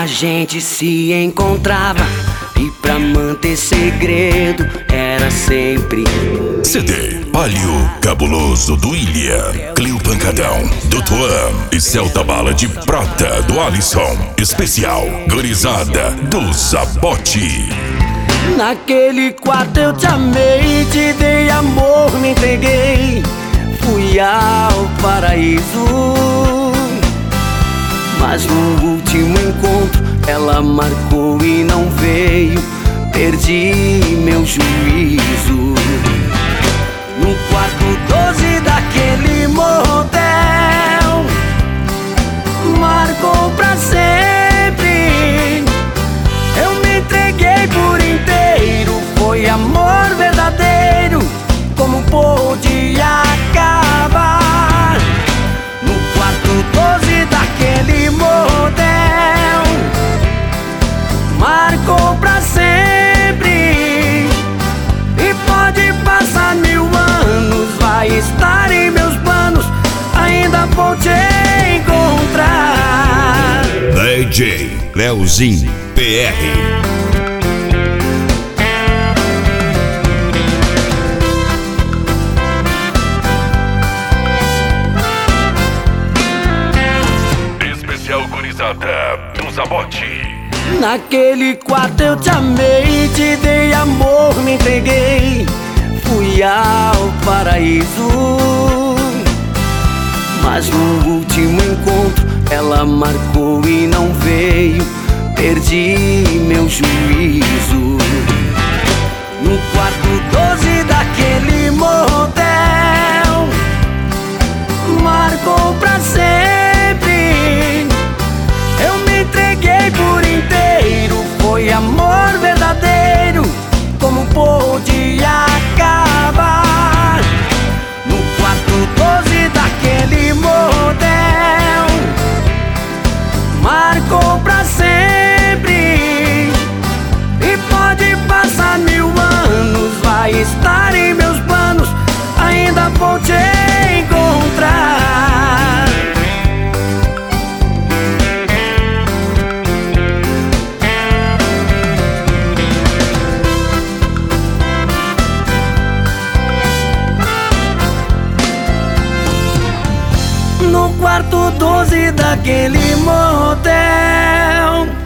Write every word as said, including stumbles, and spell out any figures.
A gente se encontrava e pra manter segredo era sempre C D Palio Cabuloso do William, Clio Pancadão do Tuan e Celta Bala de Prata do Alisson. Especial Gurizada do Zabote. Naquele quarto eu te amei, te dei amor, me entreguei, fui ao paraíso. Mas no último encontro ela marcou e não veio, perdi meu juízo. No quarto doze daquele motel, marcou pra sempre. Eu me entreguei por inteiro, foi amor verdadeiro. Como pôde acabar? No quarto doze daquele motel, marcou pra sempre. E pode passar mil anos, vai estar em meus planos, ainda vou te encontrar. D J Leozinho P R. Do Zabote. Naquele quarto eu te amei, te dei amor, me entreguei, fui ao paraíso. Mas no último encontro ela marcou e não veio, perdi meu juízo. No quarto doze daquele motel, marcou pra sempre. Eu me entreguei por inteiro, foi amor verdadeiro. Como pôde acabar? No quarto doze daquele motel, marcou pra sempre. E pode passar mil anos, vai estar em meus planos, ainda vou te encontrar. No quarto doze daquele motel,